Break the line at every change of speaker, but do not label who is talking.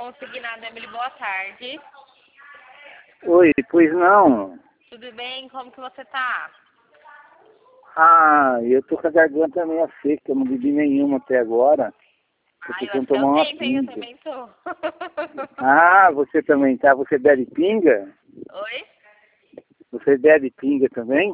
consignado, Emily, boa tarde.
Oi, pois não.
Tudo bem? Como que você tá?
Ah, eu tô com a garganta meio seca, eu não bebi nenhuma até agora. Tô
Ai, eu
tentando
acho que é
tomar
o
uma
tempo, hein? Eu
pinga.
também tô.
Ah, você também tá? Você bebe pinga?
Oi?
Você bebe pinga também?